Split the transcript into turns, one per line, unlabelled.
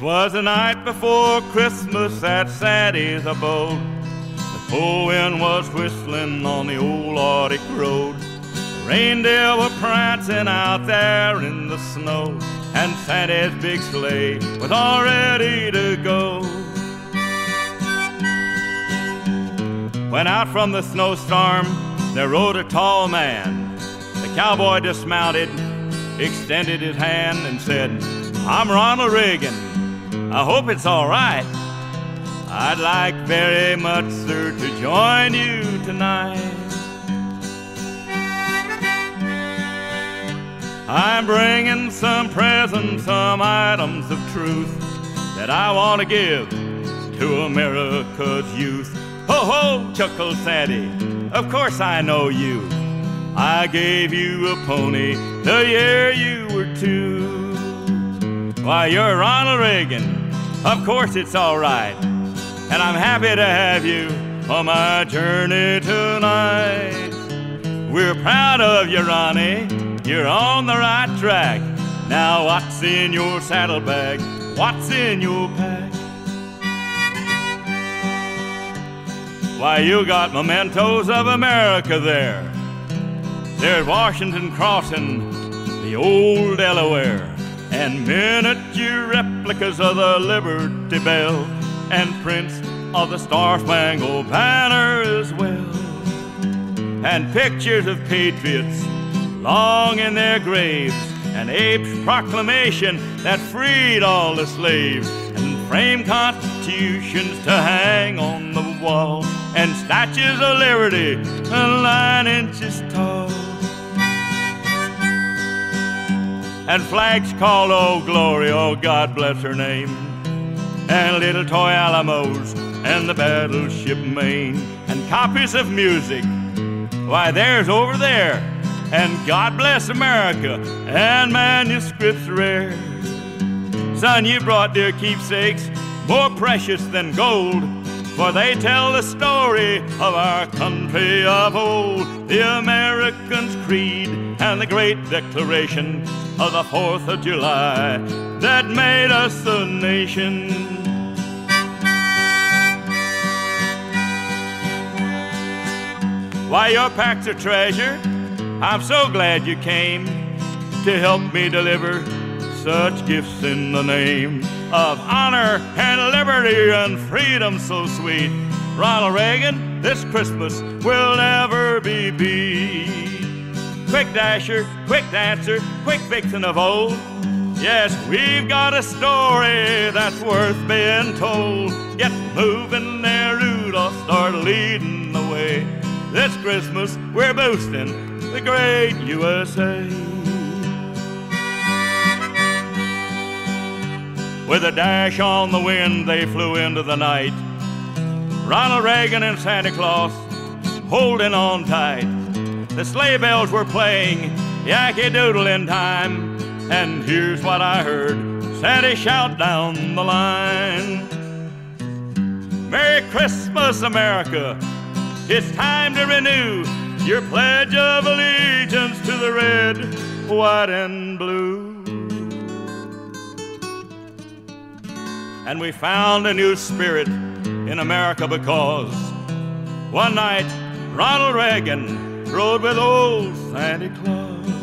'Twas the night before Christmas at Sandy's abode. The cold wind was whistling on the old Arctic road. The reindeer were prancing out there in the snow, and Santa's big sleigh was all ready to go. When out from the snowstorm there rode a tall man. The cowboy dismounted, extended his hand and said, "I'm Ronald Reagan. I hope it's all right. I'd like very much, sir, to join you tonight. I'm bringing some presents, some items of truth that I want to give to America's youth." "Ho, ho," chuckled Sandy, "of course I know you. I gave you a pony the year you were 2. Why, you're Ronald Reagan. Of course it's all right. And I'm happy to have you on my journey tonight. We're proud of you, Ronnie. You're on the right track. Now what's in your saddlebag? What's in your pack?" "Why, you got mementos of America there. There's Washington crossing the old Delaware, and miniature replicas of the Liberty Bell, and prints of the Star-Spangled Banner as well, and pictures of patriots long in their graves, and Abe's proclamation that freed all the slaves, and framed constitutions to hang on the wall, and statues of liberty 9 inches tall, and flags called Old Glory, oh God bless her name, and little toy Alamos, and the battleship Maine, and copies of music. Why, there's Over There, and God Bless America, and manuscripts rare. Son, you brought dear keepsakes more precious than gold, for they tell the story of our country of old, the Americans' creed and the great declaration of the 4th of July that made us a nation. Why, your pack's a treasure. I'm so glad you came to help me deliver such gifts in the name of honor and liberty and freedom so sweet. Ronald Reagan, this Christmas will never be beat. Quick dasher, quick dancer, quick vixen of old. Yes, we've got a story that's worth being told. Get moving there, Rudolph, start leading the way. This Christmas we're boosting the great USA. With a dash on the wind, they flew into the night. Ronald Reagan and Santa Claus holding on tight. The sleigh bells were playing Yankee Doodle in time, and here's what I heard Santa shout down the line. "Merry Christmas, America. It's time to renew your pledge of allegiance to the red, white, and blue." And we found a new spirit in America because one night Ronald Reagan rode with old Santa Claus.